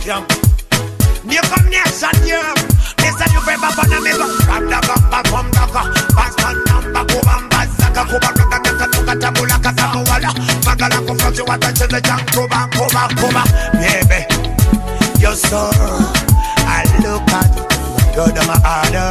young. New combination, yeah. Listen, you pay back on the middle. Grab the bumper, come down. Pass on number, go and pass. Kuba kaka kaka tuka tabula kasa muwala. Magala kufront you wata chende jang. Kuba, Kuba, Kuba. Baby, you're so. I look at you, you're my order.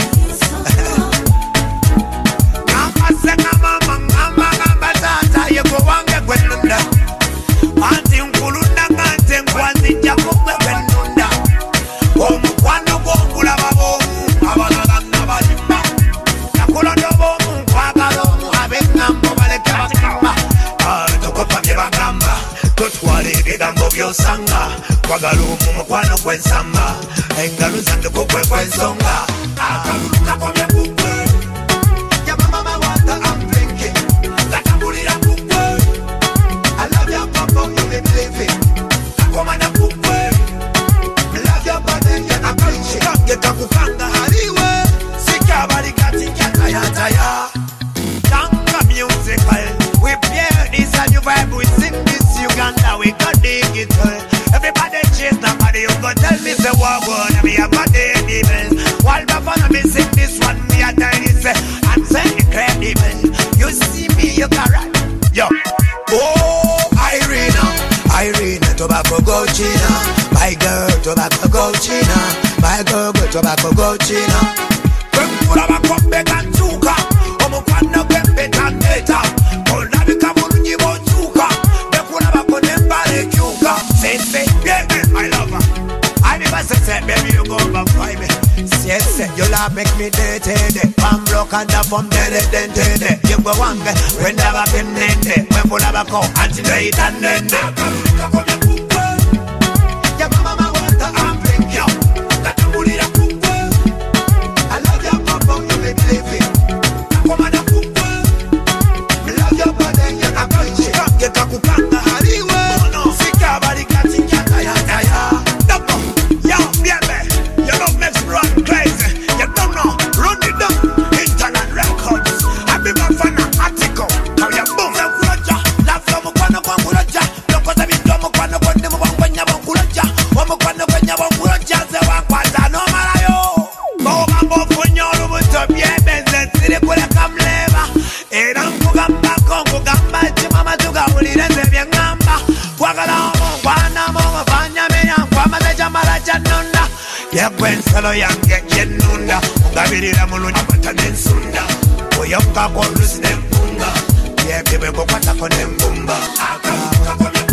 Gamba seka mama, gamba tata. You go wange kwenunda. Anti nkulunda ngante nkwazi jamu kwenunda. Omukwano gongula babomu. Abalala nabajimba. Nakulondo bomu kwagalo. Abengambo baleke bakamba. Tokopamye bagamba. Totwale ebigambo byosanga. Kwagalo mumukwano gwensamba. Engalo zange kukwe kwensonga. Akalulu kakomye kukwe. Yaba mama water I'm drinking. Gatambulira kukwe. I love your papa, you make living. Kakomana kukwe. Love your body, you're not preaching. Geta kukanga hariwe. Sika bari kati nyata yata ya. Tanga musical. We play this and you vibe. We sing this Uganda. We got digital. Everybody chase nobody. You go tell me say what good. Me have got the demon. While before me sing this one, me a tell you say I'm say incredible. You see me, you can rap. Yo. Oh, Irina, tobacco go China. My girl, tobacco go China. My girl, tobacco go China. Kura bakombe kantuka. Omukwana kwembe tandeta. Kona bikamulunyi botuka. Bekura bakone mbale kyuka. Say, yeah, I love her. I never say, baby, you go back for me. Say, you love make me dirty. One block and a from the. You go one way, when never been nende. When full of a cow, until they eat and then. Your mama want I'm bring you. That I'm bully a cook. I love your papa, you make living. Come on, a cook. I love your body, you're not preaching. Get a cook and a hariwe. Sika bari kati nyata ya. Double, yo, baby. You don't make me run crazy. You don't know, run it down. Internet records. I be my fan of article. How you boom, you kuraja. Love you, mukwana kwa kuraja. Loko za bido mukwana kwa nemu wangwenya wankuraja. Wamukwana kwenya wankuraja. Ze wankwata no marayo. Kwa mambo funyoro mutopye. Benze siri kule kamleva. Era nkugamba kongugamba. Chimama tuga ulireze vya ngamba. Kwagala mungwana mungu fanya menya. Kwa mazeja maraja nunda. Yekwensalo yange yenunda. Ungabirira mulungi amatane nsunda. Oyoka kwa lusi nempunga. Yebebe kwa kwata kwa nembumba. Akaluka kwa